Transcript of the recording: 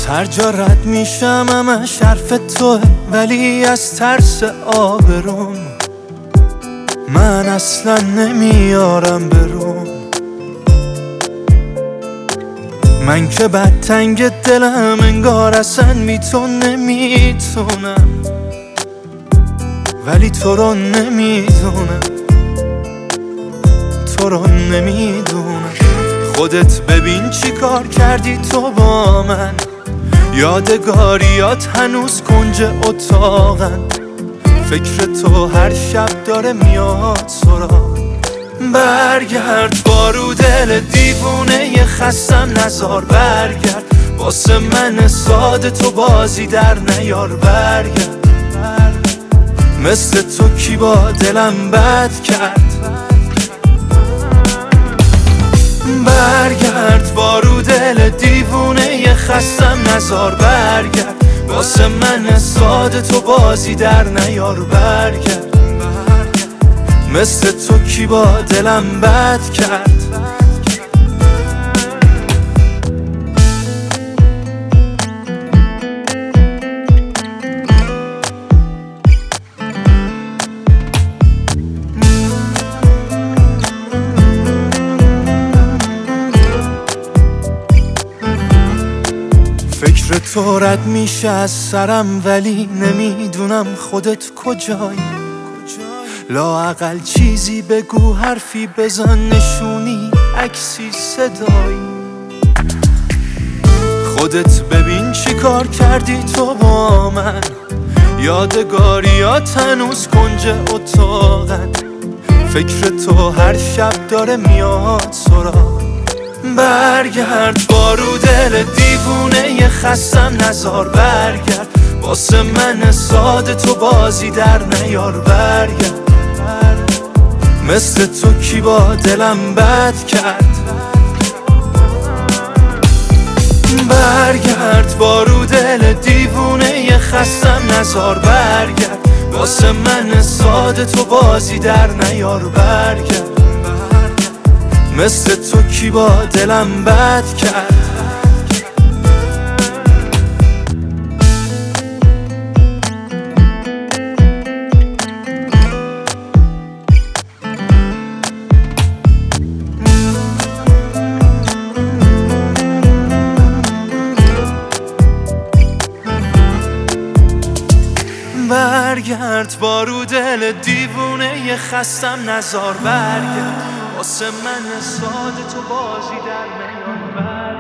هر جا رد میشم همش حرف توه، ولی از ترس آبروم من اصلا نمیارم برون. من که بدتنگ دلم انگار اصلا نمیتونم، ولی تو رو نمیدونم، تو رو نمیدونم. خودت ببین چی کار کردی تو با من، یادگاریات هنوز کنج اتاقن. فکر تو هر شب داره میاد سراغ. برگرد بارو دل دیوونه خستم نزار، برگرد واسه من ساده تو بازی در نیار. برگرد مثل تو کی با دلم بد کرد. برگرد بارو دل دیوونه خستم نزار، برگرد واسه من ساده تو بازی در نیار. برگرد مثل تو کی با دلم بد کرد. فکر تو رد میشه از سرم، ولی نمیدونم خودت کجایی. لااقل چیزی بگو، حرفی بزن، نشونی، عکسی، صدایی. خودت ببین چی کار کردی تو با من، یادگاریات هنوز کنج اتاقن. فکر تو هر شب داره میاد سراغ. برگرد بارو دل دیوونه خستم نزار، برگرد واسه من ساده تو بازی در نیار. برگرد مثل تو کی با دلم بد کرد. برگرد بارو دل دیوونه خستم نزار، برگرد واسه من ساده تو بازی در نیار. برگرد مثل تو کی با دلم بد کرد. برگرد بارو دل دیوونه خستم نزار، برگرد واسه من ساده تو بازی در نیار.